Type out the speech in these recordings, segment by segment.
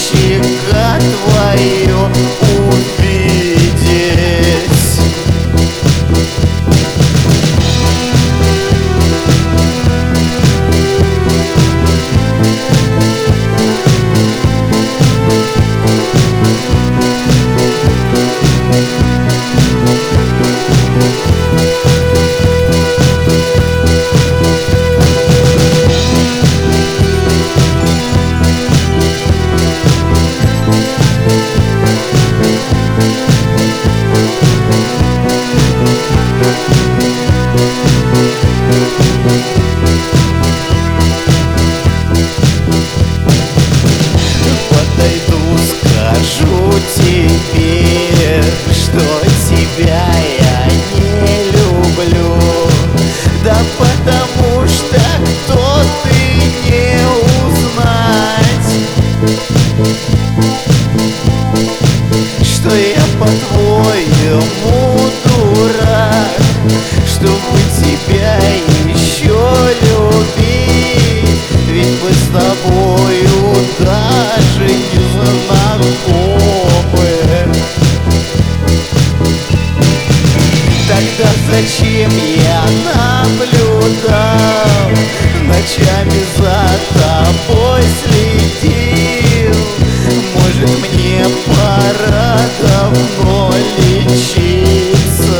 личико твое увидеть. Подойду, скажу тебе, что тебя я не люблю. Да потому что кто ты не узнать, что я по-твоему дурак, чтобы тебя еще любить. Ведь мы с тобою даже не знакомы. Тогда зачем я наблюдал, ночами за тобой следил? Может, мне пора давно лечиться?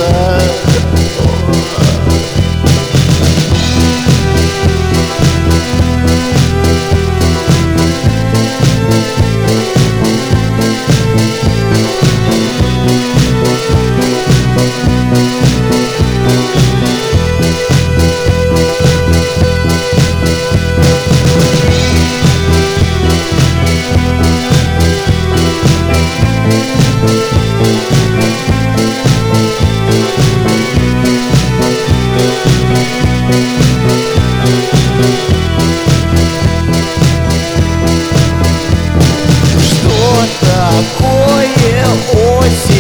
Такое осень.